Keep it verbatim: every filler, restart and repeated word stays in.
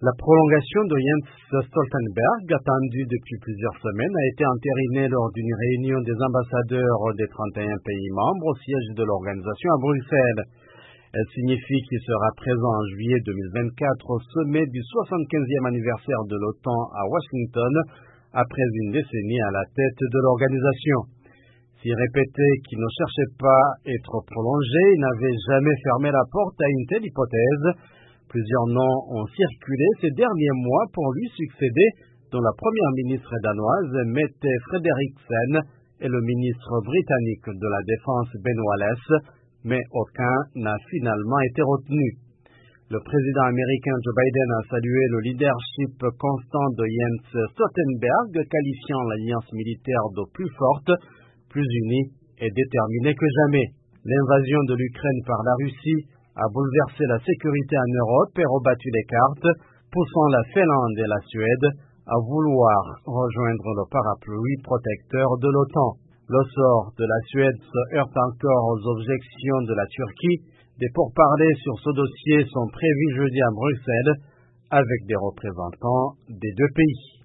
La prolongation de Jens Stoltenberg, attendue depuis plusieurs semaines, a été entérinée lors d'une réunion des ambassadeurs des trente et un pays membres au siège de l'organisation à Bruxelles. Elle signifie qu'il sera présent en juillet deux mille vingt-quatre au sommet du soixante-quinzième anniversaire de l'OTAN à Washington, après une décennie à la tête de l'organisation. S'il répétait qu'il ne cherchait pas à être prolongé, il n'avait jamais fermé la porte à une telle hypothèse. Plusieurs noms ont circulé ces derniers mois pour lui succéder, dont la première ministre danoise Mette Frederiksen et le ministre britannique de la Défense Ben Wallace, mais aucun n'a finalement été retenu. Le président américain Joe Biden a salué le leadership constant de Jens Stoltenberg, qualifiant l'alliance militaire de plus forte, plus unie et déterminée que jamais. L'invasion de l'Ukraine par la Russie a bouleversé la sécurité en Europe et rebattu les cartes, poussant la Finlande et la Suède à vouloir rejoindre le parapluie protecteur de l'OTAN. Le sort de la Suède se heurte encore aux objections de la Turquie. Des pourparlers sur ce dossier sont prévus jeudi à Bruxelles avec des représentants des deux pays.